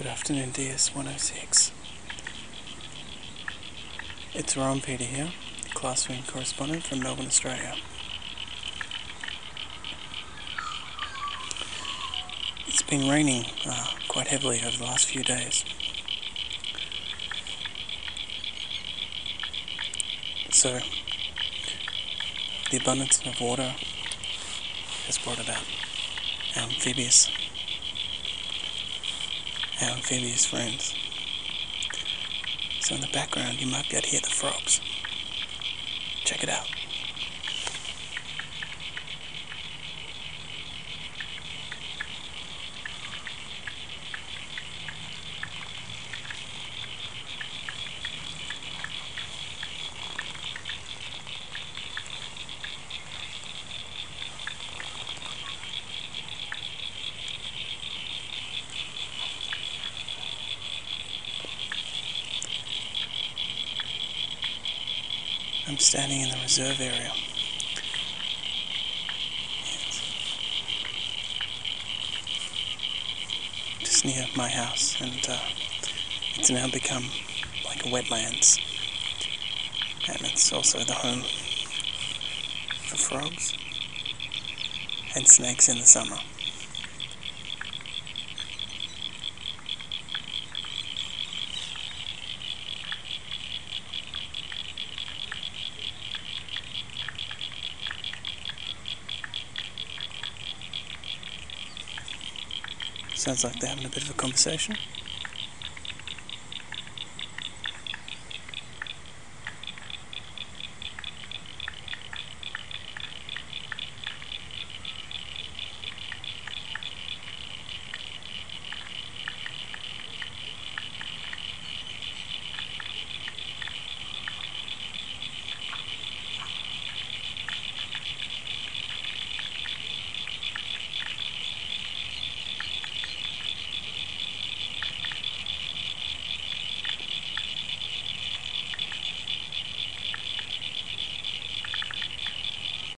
Good afternoon, DS106. It's Ron Peter here, classroom correspondent from Melbourne, Australia. It's been raining quite heavily over the last few days. So, the abundance of water has brought about amphibious friends. So in the background you might be able to hear the frogs. Check it out. I'm standing in the reserve area. Just near my house, and it's now become like a wetlands, and it's also the home for frogs and snakes in the summer. Sounds like they're having a bit of a conversation.